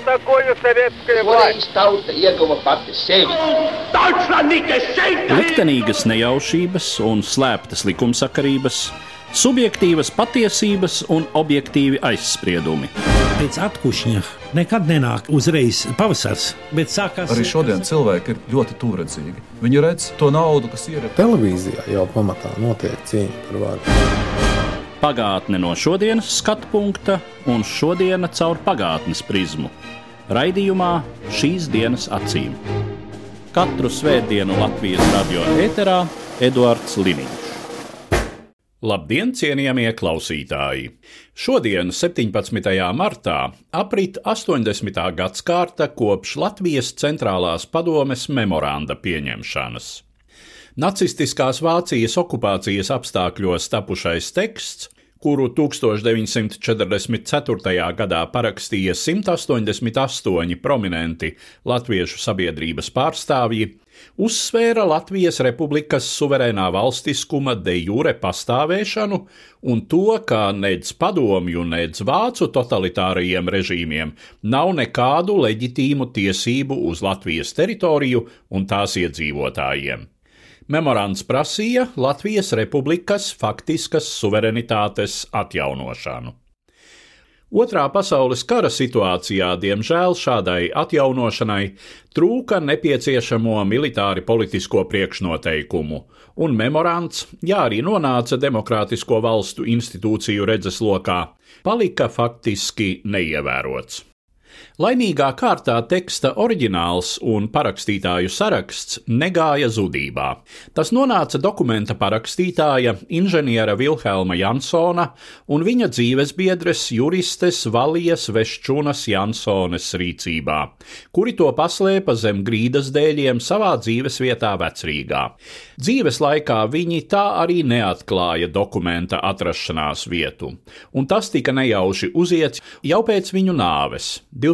такое советская власть? Tauta ieguva pati sevi. Liktenīgas nejaušības un slēptas likumsakarības, subjektīvas patiesības un objektīvi aizspriedumi. Pēc atkušņa nekad nenāk uzreiz pavasars, bet sākās... Arī šodien cilvēki ir ļoti tūredzīgi. Viņi redz to naudu, kas ir. Televīzijā jau pamatā notiek cīņa par varu. Pagātne no šodienas skatu punkta un šodiena caur pagātnes prizmu. Raidījumā Šīs dienas acīm. Katru svētdienu Latvijas radio ēterā Eduards Liniņš. Labdien, cienījamie klausītāji! Šodien, 17. martā, aprit 80. gadskārta kopš Latvijas centrālās padomes memoranda pieņemšanas. Nacistiskās Vācijas okupācijas apstākļos tapušais teksts, kuru 1944. gadā parakstīja 188 prominenti latviešu sabiedrības pārstāvji, uzsvēra Latvijas Republikas suverēnā valstiskuma de jure pastāvēšanu un to, ka nedz padomju, nedz vācu totalitārajiem režīmiem nav nekādu leģitīmu tiesību uz Latvijas teritoriju un tās iedzīvotājiem. Memorands prasīja Latvijas Republikas faktiskas suverenitātes atjaunošanu. Otrā pasaules kara situācijā, diemžēl, šādai atjaunošanai trūka nepieciešamo militāri politisko priekšnoteikumu, un memorands, ja arī nonāca demokrātisko valstu institūciju redzeslokā, palika faktiski neievērots. Laimīgā kārtā teksta oriģināls un parakstītāju saraksts negāja zudībā. Tas nonāca dokumenta parakstītāja inženiera Vilhelma Jansona un viņa dzīvesbiedres juristes Valijas Veščunas Jansones rīcībā, kuri to paslēpa zem grīdas dēļiem savā dzīvesvietā Vecrīgā. Dzīves laikā viņi tā arī neatklāja dokumenta atrašanās vietu, un tas tika nejauši uziets jau pēc viņu nāves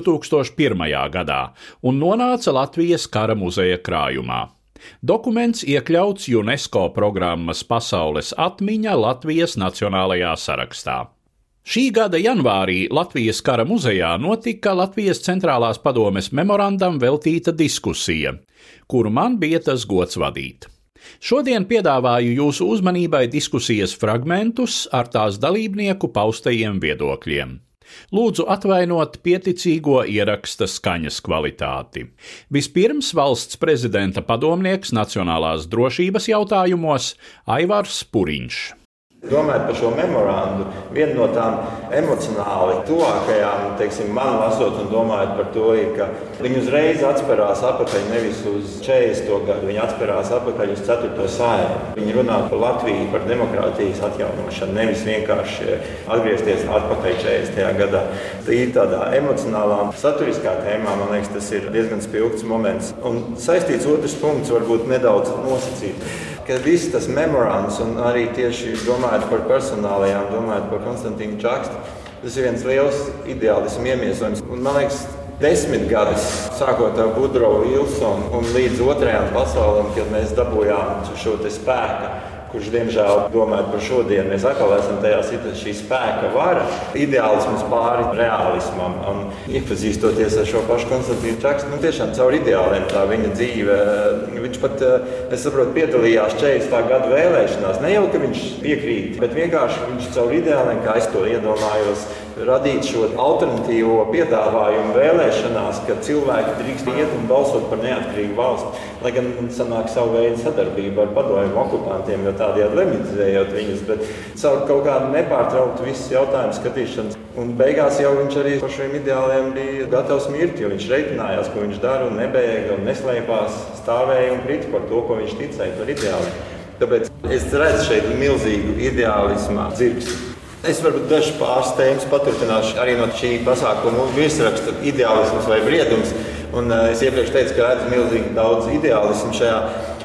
2001. gadā un nonāca Latvijas kara muzeja krājumā. Dokuments iekļauts UNESCO programmas Pasaules atmiņa Latvijas nacionālajā sarakstā. Šī gada janvārī Latvijas kara muzejā notika Latvijas centrālās padomes memorandam veltīta diskusija, kuru man bija tas gods vadīt. Šodien piedāvāju jūsu uzmanībai diskusijas fragmentus ar tās dalībnieku paustajiem viedokļiem. Lūdzu atvainot pieticīgo ieraksta skaņas kvalitāti. Vispirms valsts prezidenta padomnieks nacionālās drošības jautājumos Aivars Puriņš. Domājot par šo memorandu, viena no tām emocionāli tuvākajām, man lasot un domājot par to, ir, ka viņi uzreiz atspērās atpakaļ nevis uz 40. gadu, viņi atspērās atpakaļ uz 4. Saeimu. Viņi runā par Latviju, par demokrātijas atjaunošanu, nevis vienkārši atgriezties atpakaļ 40. gadā. Tā ir tādā emocionālā un saturiskā tēmā, man liekas, tas ir diezgan spilgts moments. Un saistīts otrs punkts varbūt nedaudz nosacīt. Ka viss tas memorands un arī tieši domājot par personālajām, domājot par Konstantīnu Čakstu, tas ir viens liels ideālismu iemiesojums. Un man liekas, 10 gadus, sākot ar Vudrovu Vilsonu un līdz otrajām pasaulēm, kad mēs dabūjām šo te spēku, kurš, diemžēl, domājot par šodienu, mēs atkal esam tajā šī spēka vara, ideālisms pāri reālismam. Un iepazīstoties ar šo pašu Konstantīnu Čakstu, tiešām caur ideāliem tā viņa dzīve. Viņš pat, es saprotu, piedalījās 40. gadu vēlēšanās. Ne jau, ka viņš piekrīt, bet vienkārši viņš caur ideāliem, kā es to iedomājos, radīt šo alternatīvo piedāvājumu vēlēšanās, ka cilvēki drīkst iet un balsot par neatkarīgu valsti, lai gan sanāk savu veidu sadarbību ar padomju okupantiem, jo tādējādi leģitizējot viņus, bet caur kaut kādu nepārtrauktu visus jautājumus skatīšanas. Un beigās jau viņš arī par šiem ideāliem bija gatavs mirt, jo viņš reiķinājās, ko viņš dara un nebēga un neslēpās, stāvēja un krita par to, ko viņš ticēja par ideāliem. Tāpēc es redzu šeit milzīgu ideālismā dzirksti. Es varbūt dažas pāris tēmas paturpināšu arī no šī pasākuma virsraksta ideālisms vai briedums. Un es iepriekš teicu, ka redzu milzīgi daudz ideālismu šajā.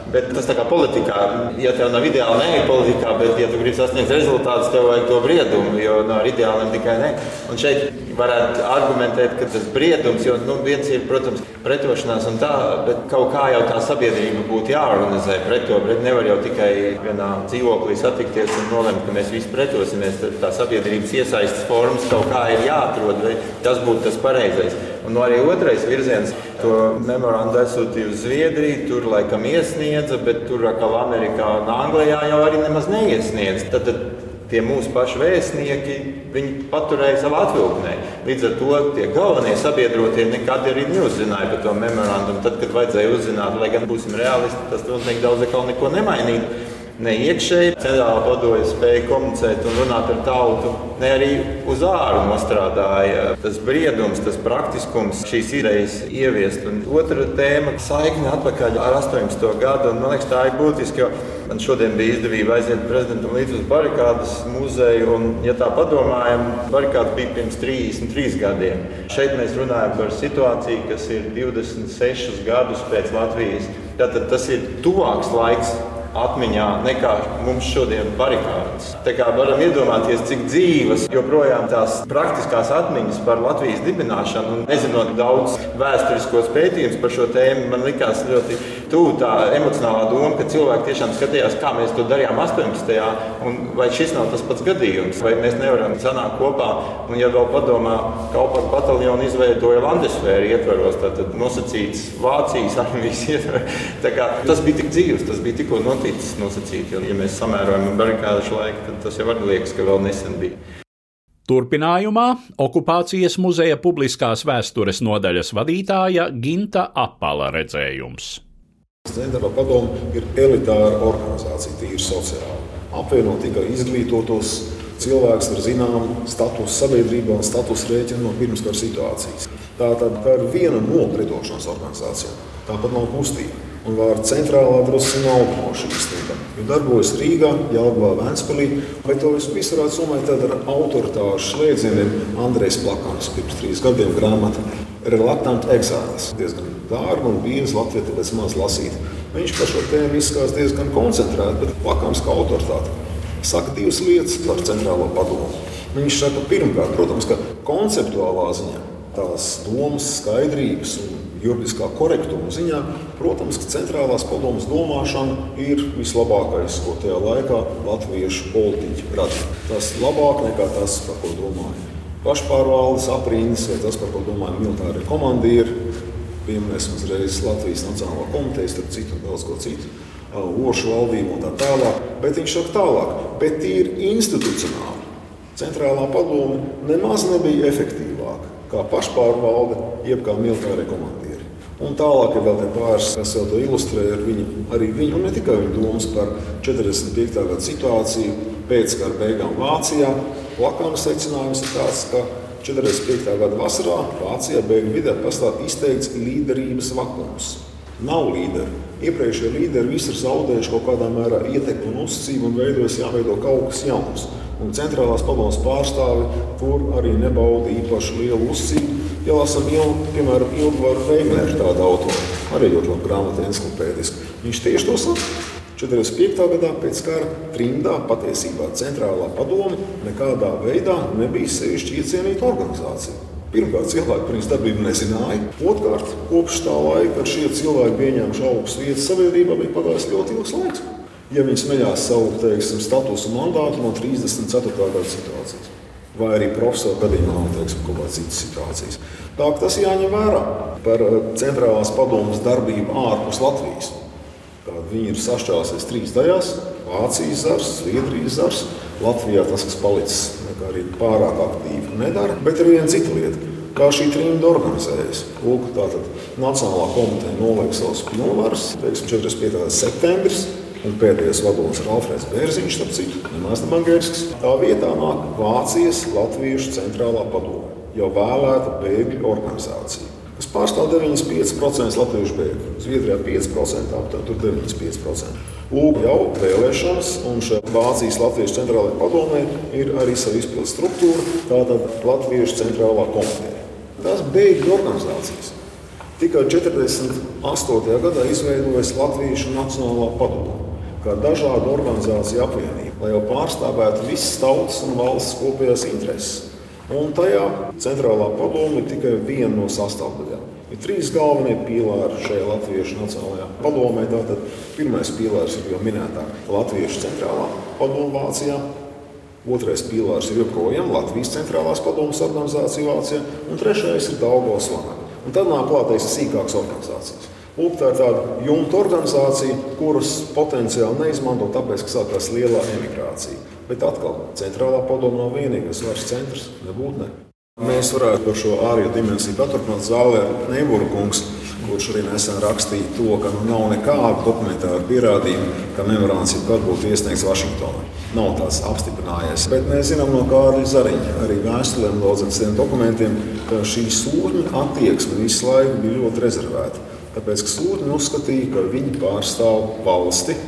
Bet tas tā kā politikā, ja tev nav ideāli, nē, politikā, bet ja tu gribi sasniegt rezultātus, tev vajag to briedumu, jo nav ideāliem tikai nē. Un šeit varētu argumentēt, ka tas briedums, jo viens ir, protams, pretošanās un tā, bet kaut kā jau tā sabiedrība būtu jāorganizē pret to. Nevar jau tikai vienā dzīvoklī satikties un nolemt, ka mēs visi pretosimies. Tā sabiedrības iesaistes formas kaut kā ir jāatrod, vai tas būtu tas pareizais. Un arī otrais virziens, to memorandu aizsūtīja uz Zviedriju, tur laikam iesniedza, bet tur atkal Amerikā un Anglijā jau arī nemaz neiesniedz. Tad tie mūsu paši vēstnieki, viņi paturēja savā atvilknē. Līdz ar to tie galvenie sabiedrotie nekad arī neuzzināja par to memorandumu. Tad, kad vajadzēja uzzināt, lai gan būsim realisti, tas noteikti daudz atkal neko nemainītu. Ne iekšēji centrālā padomē spēja komunicēt un runāt ar tautu, ne arī uz āru nostrādāja tas briedums, tas praktiskums, šīs idejas ieviest. Un otra tēma - saikne atpakaļ ar 18. gadu. Un, man liekas, tā ir būtiski, jo man šodien bija izdevība aiziet prezidentam līdz uz Barikādas muzeju. Un, ja tā padomājam, Barikādas bija pirms 33 gadiem. Šeit mēs runājam par situāciju, kas ir 26 gadus pēc Latvijas. Tātad tas ir tuvāks laiks atmiņā nekā mums šodien Barikādas. Tā kā varam iedomāties, cik dzīvas joprojām tās praktiskās atmiņas par Latvijas dibināšanu. Un nezinot daudz vēsturiskos pētījumus par šo tēmu, man likās ļoti tuvu tā emocionālā doma, ka cilvēki tiešām skatījās, kā mēs to darījām 18. Un vai šis nav tas pats gadījums, vai mēs nevaram sanākt kopā. Un ja vēl padomā, Kaupaku bataljonu izveidoja Landesvēra ietvaros, tad nosacīts Vācijas armijas ietvaros. Tā kā tas bija tik dzīvs, tas bija tikko noticis nosacīt, jo, ja mēs samērojam Barikādas laiku, tad tas jau arī liekas, ka vēl nesen bija. Turpinājumā okupācijas muzeja publiskās vēstures nodaļas vadītāja Ginta Apala redzējums. Centrālā padome ir elitāra organizācija, tīri sociāli. Apvienot tikai izglītotos cilvēkus ar zināmu statusu sabiedrībā un statusu rēķinu no pirmskara situācijas. Tā ir viena no pretošanas organizācijām. Tāpat nav kustība. Un vārda centrālā drusku nav no šīs tiem. Jo darbojas Rīgā, Jelgavā, Ventspilī, bet to visu varētu summēt ar autoritāšu slēdzieniem. Andrejs Plakans pirms 3 gadiem grāmata Reluctant Exiles. Diezgan dārga un bīza Latvija, tāpēc maz lasīt. Viņš par šo tēmu izskās diezgan koncentrēti, bet Plakans kā autoritāte saka 2 lietas par centrālo padomu. Viņš saka, pirmkārt, protams, ka konceptuālā ziņā tās domas skaidrības un juridiskā korektuma ziņā, protams, ka centrālās padomes domāšana ir vislabākais, ko tajā laikā latviešu politiķi radīja. Tas labāk nekā tas, par ko domāja pašpārvaldes aprindas, vai tas, par ko domāja militārie komandieri. Pieminēsim uzreiz Latvijas Nacionālo komiteju, starp citu un daudz ko citu, Ošu valdību un tā tālāk. Bet viņš saka tālāk, bet ir institucionāli. Centrālā padome nemaz nebija efektīvāka kā pašpārvalde, jeb kā militārie komandieri. Un tālāk ir vēl pāris, kas jau to ilustrē ar arī viņu, un ne tikai viņu domas par 45. gada situāciju pēc kara beigām Vācijā. Plakana secinājums ir tāds, ka 45. gada vasarā Vācijā bēgļu vidē pastāv izteikts līderības vakums. Nav līderi. Iepriekšējie līderi visi ir zaudējuši kaut kādā mērā ietekmi un uzticību un jāveido kaut kas jauns. Un centrālās padomes pārstāvi tur arī nebauda īpaši lielu uzticību. Ja lasam, piemēram, Ildvaru Veimleru tādu autoru, arī ļoti labi grāmata encyklopēdiski. Viņš tieši to saka. 45. gadā pēc kara trimdā patiesībā centrālā padome nekādā veidā nebija sevišķi iecienīta organizācija. Pirmkārt, cilvēki par viņas darbību nezināja. Otrkārt, kopš tā laika ar šie cilvēki pieņēmuši augstas vietas sabiedrībā bija pagājis ļoti ilgs laiks. Ja viņi smeļās savu, teiksim, statusu mandātu no 34. gada situācijas. Vai arī profesoru gadījumā, teiksim, kaut kādas citas situācijas. Tā, tas jāņem vērā par centrālās padomes darbību ārpus Latvijas. Viņi ir sašķēlusies 3 daļās – Vācijas zars, Zviedrijas zars. Latvijā tas, kas palicis, arī pārāk aktīvi nedara. Bet ir viena cita lieta, kā šī trimda organizējas. Lūk, tātad Nacionālā komiteja noliek savus pilnvaras, teiksim, 45. septembris. Un pēdējais vadonis ir Alfrēds Bērziņš, starp citu, nemaz ne Bangersks. Tā vietā nāk Vācijas Latviešu centrālā padome, jau vēlēta bēgļu organizācija, kas pārstāv 95% latviešu bēgļu. Zviedrijā 5%, tur 95%. Lūk, jau vēlēšanas, un šeit Vācijas Latviešu centrālajā padomē ir arī savu izpildu struktūra, tātad Latviešu centrālā komiteja. Tās bēgļu organizācijas. Tikai 48. gadā izveidojas Latviešu Nacionālā padome, kā dažādu organizāciju apvienība, lai jau pārstāvētu visas tautas un valsts kopējās intereses. Un tajā centrālā padome ir tikai viena no sastāvdaļām. Ir 3 galvenie pīlāri šajā Latviešu Nacionālajā padomē. Tātad pirmais pīlārs ir jau minētā Latviešu centrālā padome Vācijā. Otrais pīlārs ir joprojām Latvijas centrālās padomes organizācija Vācijā. Un trešais ir Daugavas Vanagi. Un tad nāk klātais sīkākas organizācijas. Lūk, tā ir tāda jumta organizācija, kuras potenciāli neizmanto, tāpēc, ka sākās lielā emigrācija. Bet atkal, centrālā padome nav vienīgais varas centrs, nebūtu ne. Mēs varētu par šo ārējo dimensiju paturpināt zālē Neibura kungs, kurš arī nesen rakstīja to, ka nav nekāda dokumentāra pierādījuma, ka memorands jebkad būtu iesniegts Vašingtonā. Nav tāds apstiprinājies. Bet mēs zinām no Kārļa Zariņa, arī vēstulēm daudziem dokumentiem, ka šī sūtņa attieksme visu laiku bija ļoti rezervēta. Tāpēc, ka sūtņi uzskatīja, ka viņi pārstāv valsti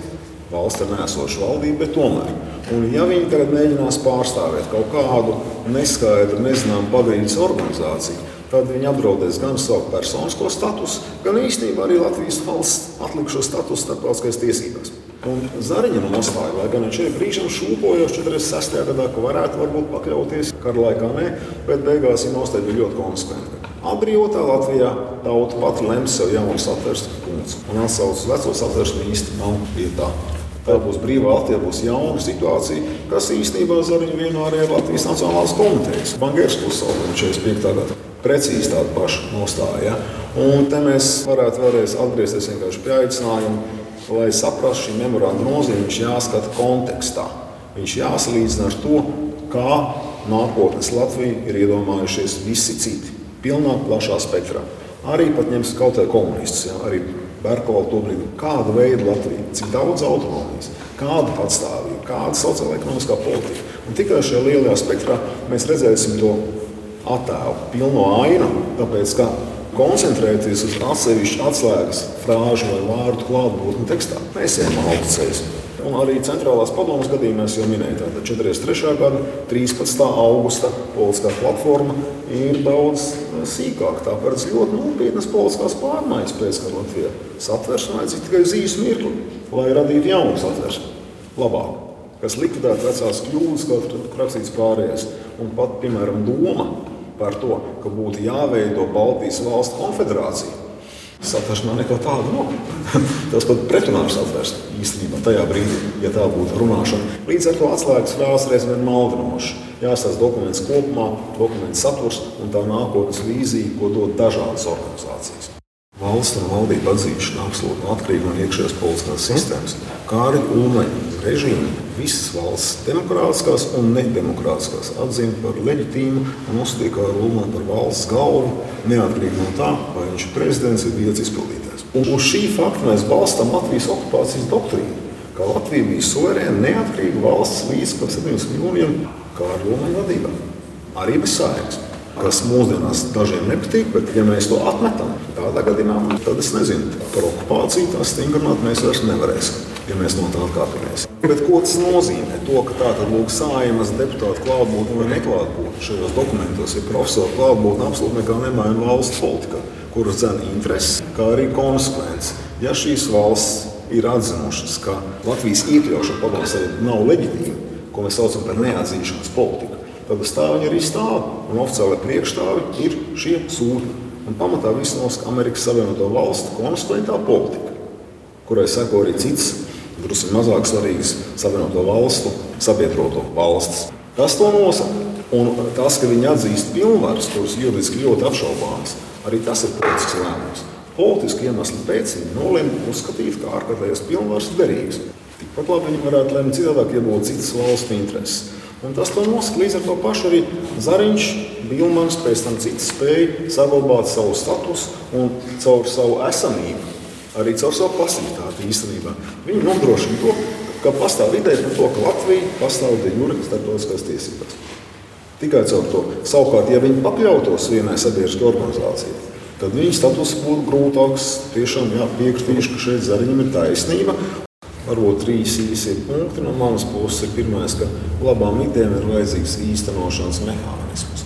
ar neesošu valdību, bet tomēr. Un ja viņi tagad mēģinās pārstāvēt kaut kādu neskaidru, nezināmu pagrīdes organizāciju, tad viņi apdraudēs gan savu personisko statusu, gan īstenībā arī Latvijas valsts atlikušo statusu starptautiskajās tiesībās. Un Zariņa nostāja, lai gan viņš ir brīžam šūpojos 46. gadā, ka varētu varbūt pakļauties, kara laikā nē, bet beigās viņa nostāja bija ļoti konsekventa. Atbrīvotā Latvijā tauta pati lems sev jaunu satversmi punkts un atsauc uz veco satversmi īsti nav vietā. Tā būs brīvā Latvijā, būs jauna situācija, kas īstenībā Zariņa vienā arī ar Latvijas Nacionālās komitejas. Bangers pusauga 45. gada. Precīzi tāda paša nostāja. Un te mēs varētu vēlreiz atgriezties vienkārši pie aicinājuma, lai saprastu šī memoranda nozīmi, viņš jāskata kontekstā. Viņš jāsalīdzina ar to, kā nākotnes Latviju ir iedomājušies visi citi. Pilnā, plašā spektrā. Arī pat ņems kaut kā komunistus, arī Berkola to brīdi. Kāda veida Latvija, cik daudz autonomijas, kāda patstāvība, kāda sociāla-ekonomiskā politika. Un tikai šajā lielajā spektrā mēs redzēsim to attēlu, pilno ainu, tāpēc, ka koncentrēties uz atsevišķu atslēgas frāžu vai vārdu klātbūtni tekstā. Mēs ejam augstceļus. Un arī centrālās padomes gadījumā es jau minēju, tātad 43. gada 13. augusta politiskā platforma ir daudz sīkāka. Tā paredz ļoti nopietnas politiskās pārmaiņas pēckara Latvijā. Satversme vajadzīga tikai uz īsu mirkli, lai radītu jaunu satversmi, labāku, kas likvidētu vecās kļūdas, kā rakstīts pārējais. Un pat, piemēram, doma par to, ka būtu jāveido Baltijas valstu konfederācija. Satversmē neko tādu nav. Tas pat pretrunā ar satversmi īstenībā tajā brīdī, ja tā būtu runāšana. Līdz ar to atslēgas frāzes reiz vien maldinoši. Jāstāsta dokuments kopumā, dokuments saturs un tā nākotnes vīzija, ko dod dažādas organizācijas. Valsts un valdība atzīšana absolūti atkarīga no iekšējās politiskās sistēmas. Kārļa Ulmaņa režīmu visas valsts demokrātiskās un nedemokrātiskās atzina par leģitīmu un uzskatīja Kārļa Ulmaņu par valsts galvu, neatkarīgi no tā, vai viņš ir prezidents vai vietas izpildītājs. Un uz šī fakta mēs balstām Latvijas okupācijas doktrīnu, ka Latvija bija suverēna, neatkarīga valsts līdz 70 jūnijam Kārļa Ulmaņa vadībā. Arī bez Saeimas. Kas mūsdienās dažiem nepatīk, bet ja mēs to atmetam, tādā gadījumā, tad es nezinu, par okupāciju tā stingrināt mēs vairs nevarēsim, ja mēs no tā atkāpjamies. Bet ko tas nozīmē? To, ka tātad lūk Saeimas deputātu klātbūtne vai neklātbūtne šajos dokumentos ir profesoru klātbūtne absolūti nekā nemaina valsts politikā, kuras dzena intereses, kā arī konsekvences. Ja šīs valsts ir atzinušas, ka Latvijas iekļaušana padomju savienībā nav leģitīma, ko mēs saucam par neatzīšanas politiku, tad uz tā viņi arī stāv, un oficiālai priekšstāvi ir šie sūtņi. Un pamatā viss nosaka Amerikas Savienoto Valstu konsekventā politika, kurai seko arī citas, drusku mazāk svarīgas Savienoto Valstu sabiedroto valstis. Tas to nosaka. Un tas, ka viņi atzīst pilnvaras, kuras juridiski ļoti apšaubāmas, arī tas ir politisks lēmums. Politiski iemesli pēc viņi nolēma uzskatīt, ka ārkārtējas pilnvaras ir derīgas. Tikpat labi viņi varētu lēmt citādāk, ja būtu citas valstu intereses. Un tas to nosaka līdz ar to pašu arī Zariņš, Bilmans, pēc tam citi spēja saglabāt savu statusu un caur savu esamību, arī caur savu pasivitāti īstenībā. Viņi nodrošina to, ka pastāv ideja par to, ka Latvija pastāv de jure starptautiskās tiesībās. Tikai caur to. Savukārt, ja viņi pakļautos vienai sabiedriskai organizācijai, tad viņa status būtu grūtāks. Tiešām piekritīšu, ka šeit Zariņam ir taisnība. Varbūt 3 īsi punkti no manas puses ir pirmais, ka labām idejām ir vajadzīgs īstenošanas mehānisms.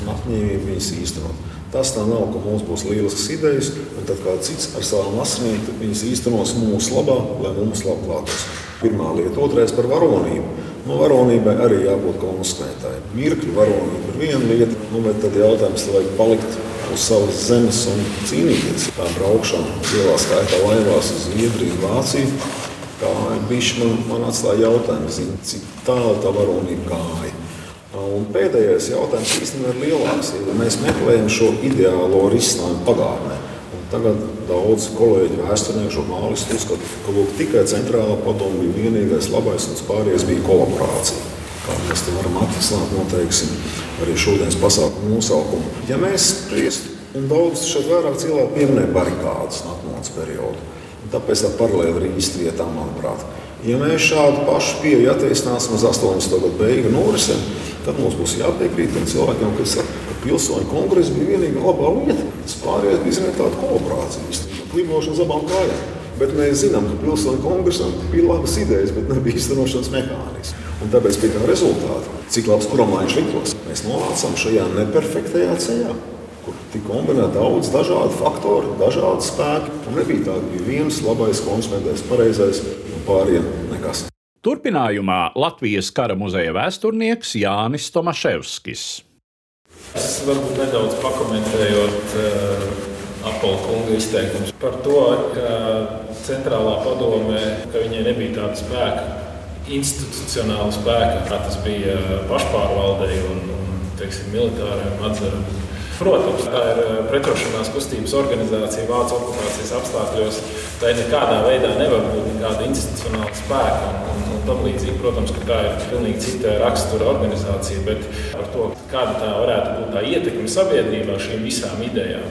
un apņēmību viņas īstenot. Tas tā nav, ka mums būs lieliskas idejas, un tad kāds cits ar savām asinīm viņas īstenos mūsu labā, lai mums labi klātos. Pirmā lieta, otrais par varonību. Varonībai arī jābūt konsekventai. Mirkļu varonība ir viena lieta, bet tad jautājums, lai palikt uz savas zemes un cīnīties. Tā braukšana lielā skaitā laivās uz Zviedriju, Vāciju, kā bišķi man atstāja jautājums, cik tālu tā varonība gāja. Un pēdējais jautājums īstenībā ir lielāks. Mēs meklējam šo ideālo risinājumu pagātnē. Tagad daudz kolēģi vēsturnieku žurnālisti uzskata, ka tikai centrālā padome bija vienīgais labais un pārējais bija kolaborācija. Kā mēs te varam atrisināt, noteiksim, arī šodienas pasākumu nosaukumu. Ja mēs spriestu, un daudz šeit vairāk cilvēku pieminē barikādas atmodas periodu, un tāpēc tā paralēli arī īsti vietā, manuprāt. Ja mēs šādu pašu pieeju attiecināsim uz 80. gadu beigu norisēm, tad mums būs jāpiekrīt tiem cilvēkiem, kas saka, ka pilsoņu kongresa bija vienīga labā lieta. Tas pārējais bija zināt tāda kolaborācija, klibošana uz abām kājām. Bet mēs zinām, ka pilsoņu kongresam bija labas idejas, bet nebija īstenošanas mehānismi. Un tāpēc pie tā rezultāta, cik labs kuramlaiņš liktos, mēs nonācām šajā neperfektajā ceļā, kur tika kombinēti daudz dažādu faktoru, dažādi spēki. Un nebija tā, ka bija viens labais, konsekventais, pareizais un pāriem nekas. Turpinājumā Latvijas kara muzeja vēsturnieks Jānis Tomaševskis. Es varbūt nedaudz pakomentējot Apola kunga izteikumus par to, ka centrālā padome, ka viņai nebija tāda spēka, institucionāla spēka, kā tas bija pašpārvaldei un militāriem atzaram. Protams, tā ir pretošanās kustības organizācija Vācu okupācijas apstākļos. Tā nekādā veidā nevar būt nekāda institucionāla spēka un tam līdzīgi. Protams, ka tā ir pilnīgi cita rakstura organizācija, bet par to, kāda tā varētu būt tā ietekme sabiedrībā šīm visām idejām.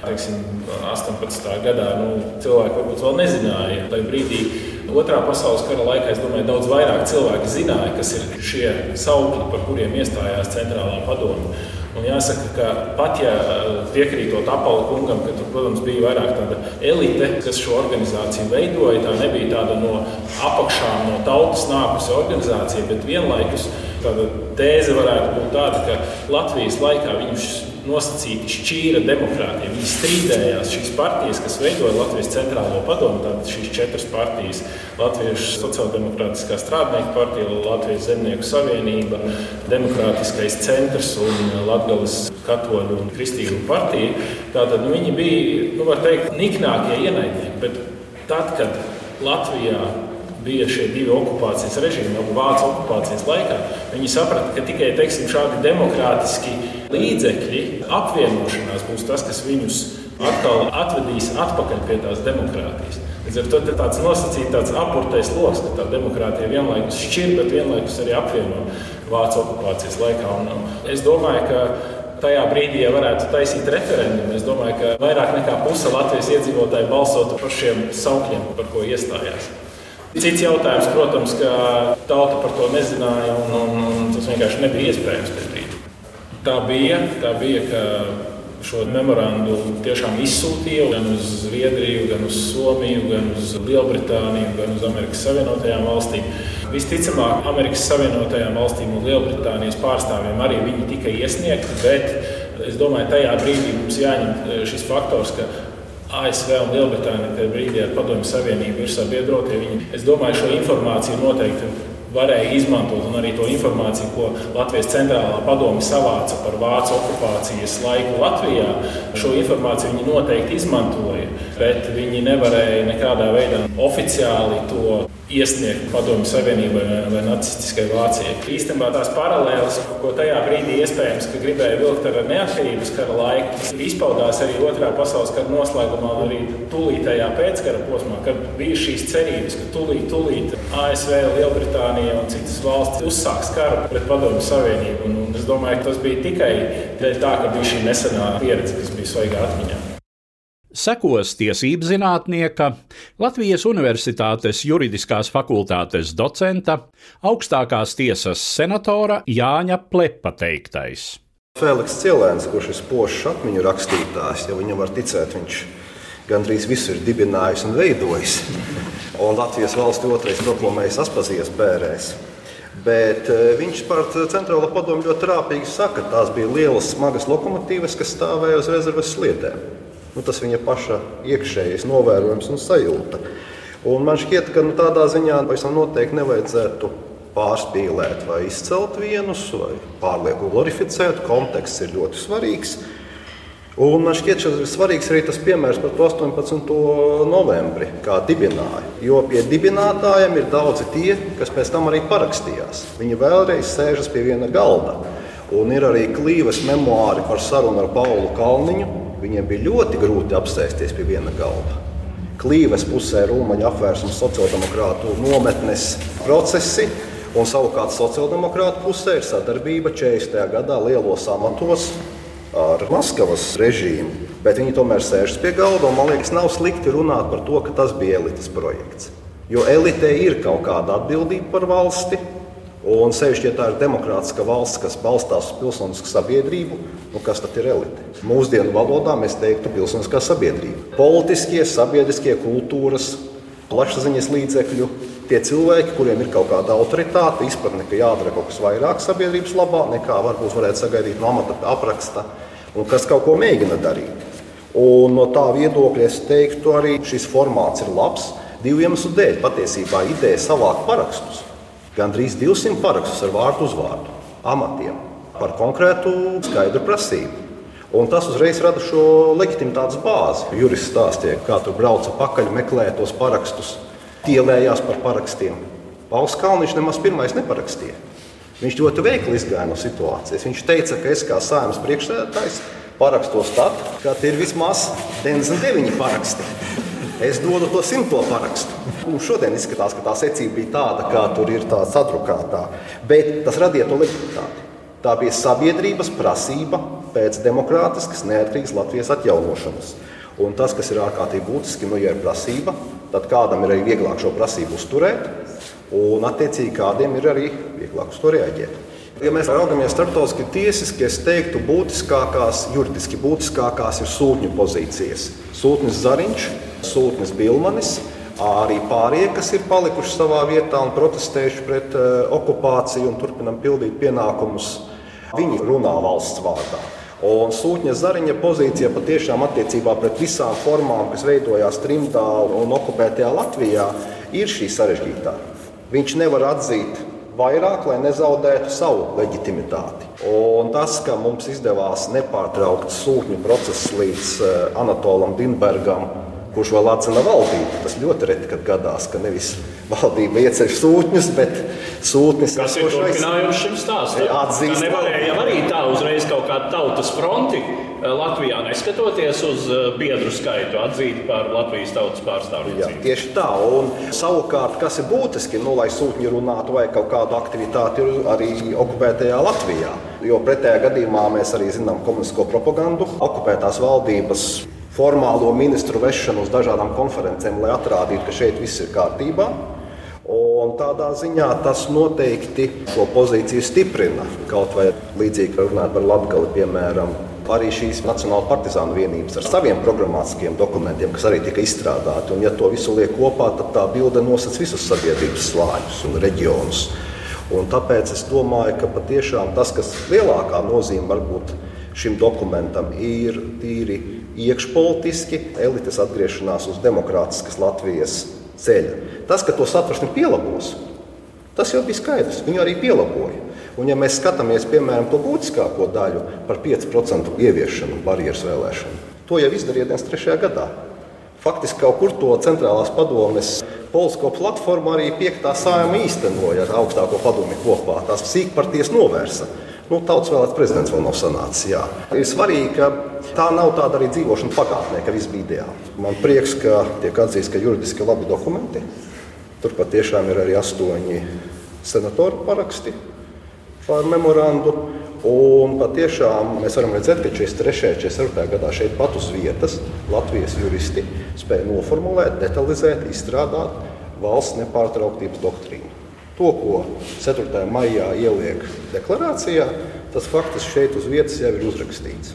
18. gadā cilvēki varbūt vēl nezināja. Tajā brīdī Otrā pasaules kara laikā, es domāju, daudz vairāk cilvēki zināja, kas ir šie saukļi, par kuriem iestājās centrālā padome. Un jāsaka, ka pat ja piekrītot Apola kungam, ka tur, protams, bija vairāk tāda elite, kas šo organizāciju veidoja, tā nebija tāda no apakšām, no tautas nākusi organizācija, bet vienlaikus tāda tēze varētu būt tāda, ka Latvijas laikā viņus nosacīti šķīra demokrātiem. Viņi strīdējās šīs partijas, kas veidoja Latvijas centrālo padomu, tātad šīs 4 partijas – Latviešu sociāldemokrātiskā strādnieku partija, Latvijas zemnieku savienība, Demokrātiskais centrs un Latgales katoļu un kristīgu partija. Tātad viņi bija, var teikt, niknākie ienaidnieki, bet tad, kad Latvijā bija šie 2 okupācijas režīmi, Vācu okupācijas laikā, viņi saprata, ka tikai, šādi demokrātiski līdzekļi, apvienošanās būs tas, kas viņus atkal atvedīs atpakaļ pie tās demokrātijas. Līdz ar to tāds nosacīt tāds apurtais loks, ka tā demokrātija vienlaikus šķir, bet vienlaikus arī apvieno Vācu okupācijas laikā. Un es domāju, ka tajā brīdī, ja varētu taisīt referendumu, es domāju, ka vairāk nekā puse Latvijas iedzīvotāji balsotu par šiem saukļiem, par ko iestājās. Cits jautājums, protams, ka tauta par to nezināja un tas vienkārši nebija iespējams tajā brīdī. Tā bija, ka šo memorandu tiešām izsūtīja gan uz Zviedriju, gan uz Somiju, gan uz Lielbritāniju, gan uz Amerikas Savienotajām valstīm. Visticamāk, Amerikas Savienotajām valstīm un Lielbritānijas pārstāvjiem arī viņi tika iesniegti, bet es domāju, tajā brīdī mums jāņem šis faktors, ka ASV un Lielbritānija tajā brīdī ar Padomju Savienību ir sabiedrotie. Es domāju, šo informāciju noteikti varēja izmantot, un arī to informāciju, ko Latvijas centrālā padome savāca par Vācu okupācijas laiku Latvijā, šo informāciju viņi noteikti izmantoja, bet viņi nevarēja nekādā veidā oficiāli to iesniegt Padomju Savienībai vai nacistiskai Vācijai. Īstenībā tās paralēles, ko tajā brīdī iespējams, ka gribēja vilkt ar neatkarības kara laiku, izpaudās arī Otrā pasaules kara noslēgumā, arī tūlītējā pēckara posmā, kad bija šīs cerības, ka tūlīt ASV, Lielbritānija un citas valstis uzsāks karu pret Padomju Savienību. Un es domāju, ka tas bija tikai dēļ tā, ka bija šī nesenā pieredze, kas bija svaigā atmiņā. Sekos tiesību zinātnieka, Latvijas Universitātes juridiskās fakultātes docenta, augstākās tiesas senatora Jāņa Plepa teiktais. Fēliks Cielēns, kurš ir spožs atmiņu rakstītājs, ja viņam var ticēt, viņš gandrīz visu ir dibinājis un veidojis. Un Latvijas valsti otrais proklamējis Aspazijas bērēs. Bet viņš par centrālo padomu ļoti trāpīgi saka, ka tās bija lielas, smagas lokomotīvas, kas stāvēja uz rezerves sliedēm. Tas viņa paša iekšējais novērojums un sajūta. Un man šķiet, ka tādā ziņā pavisam noteikti nevajadzētu pārspīlēt vai izcelt vienus, vai pārlieku glorificēt. Konteksts ir ļoti svarīgs. Un man šķiet, ka ir svarīgs arī tas piemērs par 18. novembri, kā dibināja. Jo pie dibinātājiem ir daudzi tie, kas pēc tam arī parakstījās. Viņi vēlreiz sēžas pie viena galda. Un ir arī Klīves memoāri par sarunu ar Paulu Kalniņu. Viņiem bija ļoti grūti apsēsties pie viena galda. Klīves pusē Rūmaņa apvērsums sociāldemokrātu nometnes procesi, un savukārt sociāldemokrātu pusē ir sadarbība 40. gadā lielos amatos ar Maskavas režīmu, bet viņi tomēr sēžas pie galda, un man liekas, nav slikti runāt par to, ka tas bija elites projekts. Jo elitē ir kaut kāda atbildība par valsti, un sevišķi, ja tā ir demokrātiska valsts, kas balstās uz pilsonisku sabiedrību, kas tad ir elite? Mūsdienu valodā mēs teiktu pilsoniskā sabiedrība. Politiskie, sabiedriskie, kultūras, plašsaziņas līdzekļu, tie cilvēki, kuriem ir kaut kāda autoritāte, izpratne, ka jādara kaut kas vairāk sabiedrības labā, nekā varbūt varētu sagaidīt no amata apraksta, un kas kaut ko mēģina darīt. Un no tā viedokļa es teiktu arī, šis formāts ir labs divu iemeslu dēļ. Patiesībā ideja savākt parakstus, gandrīz 200 parakstus ar vārdu uzvārdu, amatiem, par konkrētu skaidru prasību. Un tas uzreiz rada šo leģitimitātes bāzi. Jurists stāstīja, kā tur brauca pakaļ, meklēja tos parakstus, tielējās par parakstiem. Pauls Kalniņš nemaz pirmais neparakstīja. Viņš ļoti veikli izgāja no situācijas. Viņš teica, ka es kā Saeimas priekšsēdētājs parakstos tad, kad ir vismaz 99 paraksti. Es dodu to 100. parakstu. Šodien izskatās, ka tā secība bija tāda, kā tur ir tā sadrukātā. Bet tas radīja to leģitimitāti. Tā bija sabiedrības prasība pēc demokrātiskas, neatkarīgas Latvijas atjaunošanas. Un tas, kas ir ārkārtīgi būtiski, ja ir prasība, tad kādam ir arī vieglāk šo prasību uzturēt, un attiecīgi kādiem ir arī vieglāk uz to reaģēt. Ja mēs raugamies starptautiski tiesiski, es teiktu, juridiski būtiskākās ir sūtņu pozīcijas. Sūtnis Zariņš, sūtnis Bilmanis, arī pārējie, kas ir palikuši savā vietā un protestējuši pret okupāciju un turpinam pildīt pienākumus, viņi runā valsts vārdā. Un sūtņa Zariņa pozīcija patiešām attiecībā pret visām formām, kas veidojās trimdā un okupētajā Latvijā, ir šī sarežģītā. Viņš nevar atzīt vairāk, lai nezaudētu savu leģitimitāti. Un tas, ka mums izdevās nepārtraukt sūtņu procesu līdz Anatolam Dinbergam, kurš vēl atzina valdību, tas ļoti reti, kad gadās, ka nevis valdība ieceļ sūtņus, bet sūtnis... Kas ir turpinājums šim stāstam? Ka nevarēja arī tā uzreiz kaut kādu tautas fronti Latvijā, neskatoties uz biedru skaitu, atzīt par Latvijas tautas pārstāvju. Jā, tieši tā. Un savukārt, kas ir būtiski, lai sūtņi runātu vai kaut kādu aktivitāti arī okupētajā Latvijā. Jo pretējā gadījumā mēs arī zinām komunistisko propagandu, okupētās valdības formālo ministru vešanu uz dažādām konferencēm, lai atrādītu, ka šeit viss ir kārtībā. Un tādā ziņā tas noteikti šo pozīciju stiprina. Kaut vai līdzīgi runāt par Latgali, piemēram, arī šīs nacionāla partizānu vienības ar saviem programmatiskiem dokumentiem, kas arī tika izstrādāti. Un ja to visu liek kopā, tad tā bilde nosac visus sabiedrības slāņus un reģionus. Un tāpēc es domāju, ka patiešām tas, kas lielākā nozīme varbūt šim dokumentam ir tīri iekšpolitiski, elites atgriešanās uz demokrātiskas Latvijas ceļa. Tas, ka to satversmi pielabos, tas jau bija skaidrs. Viņu arī pielaboja. Un ja mēs skatāmies, piemēram, to būtiskāko daļu par 5% ieviešanu barjeras vēlēšanu, to jau izdarīja 93. gadā. Faktiski kaut kur to centrālās padomes politisko platformu arī 5. Saeima īstenoja ar augstāko padomi kopā. Tās sīkpartijas novērsa. Tautas vēlēts prezidents vēl nav sanācis, jā. Ir svarīgi, ka tā nav tāda arī dzīvošana pagātnē, ka viss bija ideāli. Man prieks, ka tiek atzīst, ka juridiski labi dokumenti. Tur patiešām ir arī 8 senatoru paraksti par memorandu. Un patiešām mēs varam redzēt, ka 43. 44. gadā šeit pat uz vietas Latvijas juristi spēja noformulēt, detalizēt, izstrādāt valsts nepārtrauktības doktrīnu. To, ko 4. maijā ieliek deklarācijā, tas faktiski šeit uz vietas jau ir uzrakstīts.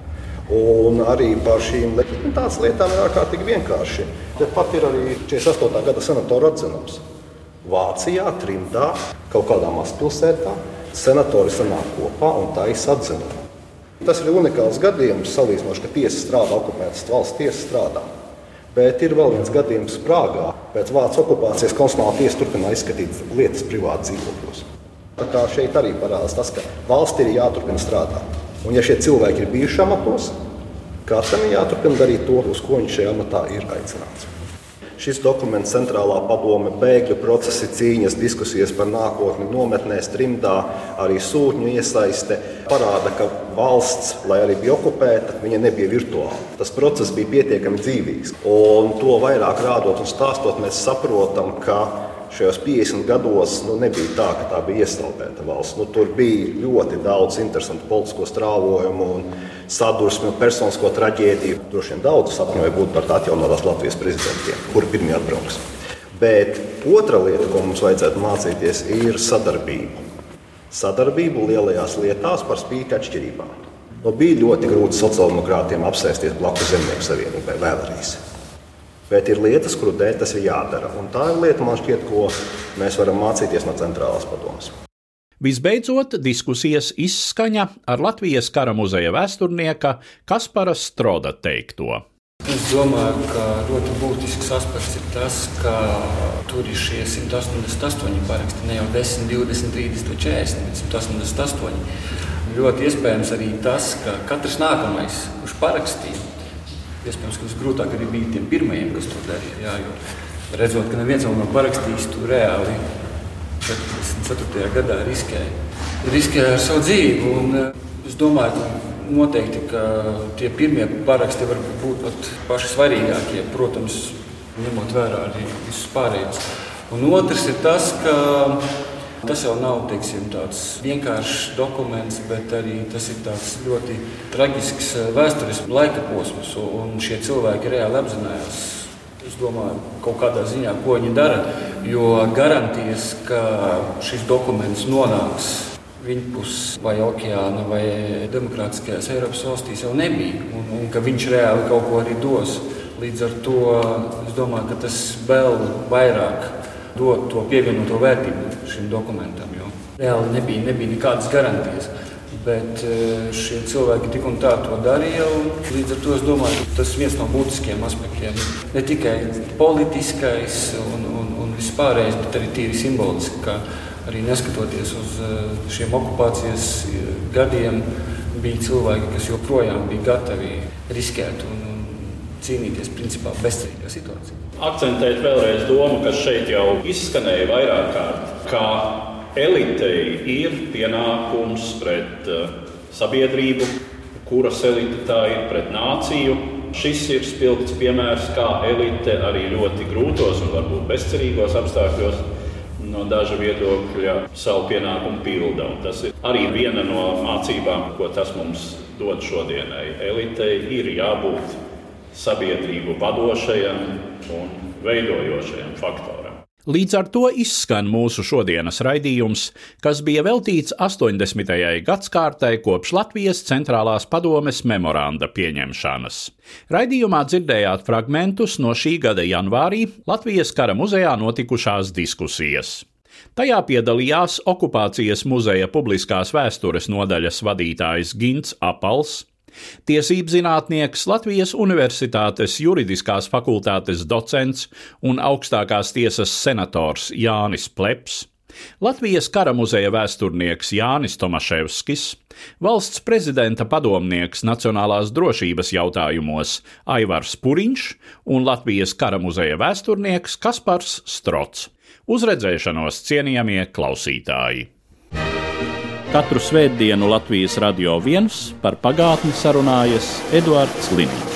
Un arī par šīm leģitimitātes lietām ir ārkārtīgi vienkārši. Te pat ir arī 48. gada senatoru atzinums. Vācijā, trimdā, kaut kādā mazpilsētā senatori sanāk kopā un taisa atzinumu. Tas ir unikāls gadījums, salīdzinoši, ka tiesa strādā, okupētas valsts tiesa strādā. Bet ir vēl viens gadījums Prāgā. Pēc Vācijas okupācijas konstitucionālā tiesa turpināja izskatīt lietas privāti dzīvokļos. Tā kā šeit arī parādās tas, ka valsts ir jāturpina strādāt. Un ja šie cilvēki ir bijuši amatos, katram ir jāturpina darīt to, uz ko viņš šajā amatā ir aicināts. Šis dokuments, centrālā padome, bēgļu procesi, cīņas, diskusijas par nākotni, nometnēs, trimdā, arī sūtņu iesaiste, parāda, ka valsts, lai arī bija okupēta, viņa nebija virtuāla. Tas process bija pietiekami dzīvīgs. Un to vairāk rādot un stāstot, mēs saprotam, ka šajos 50 gados nebija tā, ka tā bija iestāvēta valsts. Tur bija ļoti daudz interesantu politisko strāvojumu un sadursmi un personisko traģēdiju. Droši vien daudz sapņoja būt par atjaunotās Latvijas prezidentiem, kuri pirmie atbrauks. Bet otra lieta, ko mums vajadzētu mācīties, ir sadarbība. Sadarbību lielajās lietās par spīti atšķirībām. Bija ļoti grūti sociāldemokrātiem apsēsties blakus Zemnieku savienībai vēl arī. Bet ir lietas, kuru dēļ tas ir jādara. Un tā ir lieta, man šķiet, ko mēs varam mācīties no centrālās padomes. Visbeidzot, diskusijas izskaņa ar Latvijas kara muzeja vēsturnieka Kaspara Stroda teikto. Es domāju, ka ļoti būtisks aspekts ir tas, ka tur ir šie 188 paraksti, ne jau 10, 20, 30 vai 40, bet 188. Ļoti iespējams arī tas, ka katrs nākamais, kurš parakstīja, iespējams, ka visgrūtāk arī bija tiem pirmajiem, kas to darīja. Jā, jo redzot, ka neviens vēl nav parakstījis, tu reāli 44. gadā riskēja ar savu dzīvi. Un es domāju, ka noteikti, ka tie pirmie paraksti var būt pat paši svarīgākie, protams, ņemot vērā arī visus pārējos. Un otrs ir tas, ka tas jau nav, teiksim, tāds vienkāršs dokuments, bet arī tas ir tāds ļoti traģisks vēstures laika posms, un šie cilvēki reāli apzinājās, es domāju, kaut kādā ziņā, ko viņi dara, jo garantijas, ka šis dokuments nonāks viņpus vai okeāna vai demokrātiskajās Eiropas valstīs jau nebija, un ka viņš reāli kaut ko arī dos. Līdz ar to es domāju, ka tas vēl vairāk dot to pievienoto vērtību šim dokumentam, jo reāli nebija nekādas garantijas. Bet šie cilvēki tik un tā to darīja, un līdz ar to es domāju, ka tas viens no būtiskiem aspektiem. Ne tikai politiskais un vispārējais, bet arī tīri simboliski, ka arī neskatoties uz šiem okupācijas gadiem, bija cilvēki, kas joprojām bija gatavi riskēt un cīnīties principā bezcerīgā situācijā. Akcentēt vēlreiz domu, kas šeit jau izskanēja vairāk kārt, ka elitei ir pienākums pret sabiedrību, kuras elite tā ir pret nāciju. Šis ir spilgts piemērs, kā elite arī ļoti grūtos un varbūt bezcerīgos apstākļos no daža viedokļa savu pienākumu pilda. Un tas ir arī viena no mācībām, ko tas mums dod šodienai. Elitei ir jābūt sabiedrību vadošajam un veidojošajam faktoram. Līdz ar to izskan mūsu šodienas raidījums, kas bija veltīts 80. gadskārtai kopš Latvijas centrālās padomes memoranda pieņemšanas. Raidījumā dzirdējāt fragmentus no šī gada janvārī Latvijas kara muzejā notikušās diskusijas. Tajā piedalījās okupācijas muzeja publiskās vēstures nodaļas vadītājs Gints Apals, tiesībzinātnieks, Latvijas Universitātes juridiskās fakultātes docents un augstākās tiesas senators Jānis Pleps, Latvijas kara muzeja vēsturnieks Jānis Tomaševskis, valsts prezidenta padomnieks nacionālās drošības jautājumos Aivars Puriņš un Latvijas kara muzeja vēsturnieks Kaspars Strods. Uz redzēšanos, cienījamie klausītāji! Katru svētdienu Latvijas Radio 1 par pagātni sarunājas Eduards Liniņš.